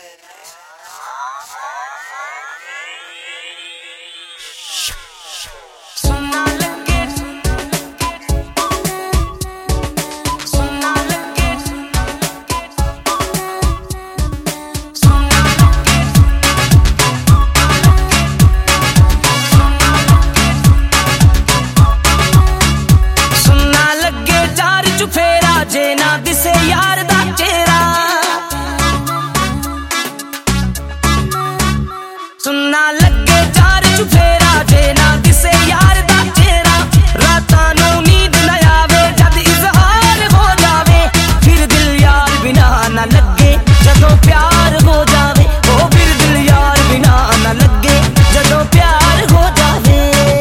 जे ना दिसे यार दा चेहरा सुनना लगे चार चुफेरा जे ना दिसे यार दा चेहरा रातां नूं नींद न आवे जद इजहार हो जावे फिर दिल यार बिना ना लगे जदों प्यार हो जावे ओ फिर दिल यार बिना ना लगे जदों प्यार हो जावे।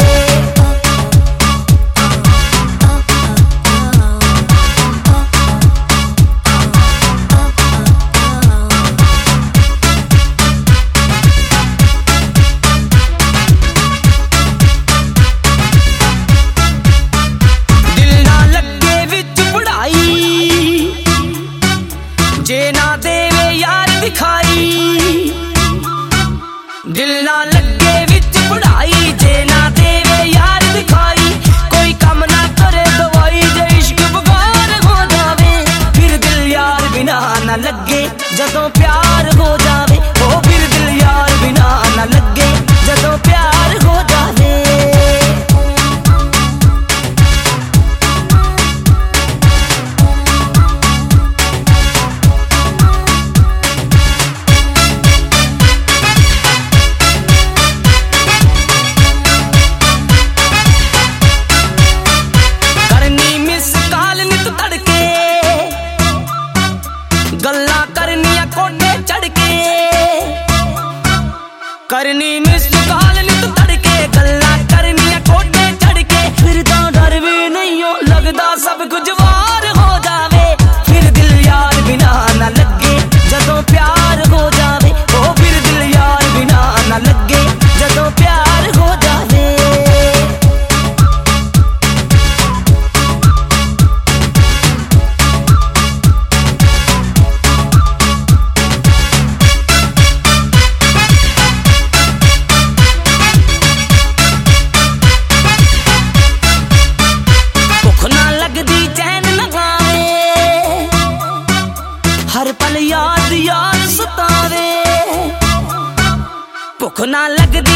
जे ना देवे यार दिखाई दिल ना लगे विच पढ़ाई जे ना देवे यार दिखाई कोई कम ना करे दवाई जे इश्क बुखार हो जावे फिर दिल यार बिना ना लगे जदों प्यार हो जावे ओ फिर दिल यार बिना ना लगे जदों प्यार हो जावे। गल्ला करनिया कोठे चढ़ के करनी मिस कॉल नित तड़के गल्ला करनिया कोठे चढ़ के फिर तो डर भी नहीं हो लगदा सब कुछ वार हो जावे फिर दिल यार बिना ना लगे जदों प्यार हो जावे ओ फिर दिल यार बिना ना लगे जदों प्यार हो जावे। हर पल याद याद सतावे भुख ना लगदी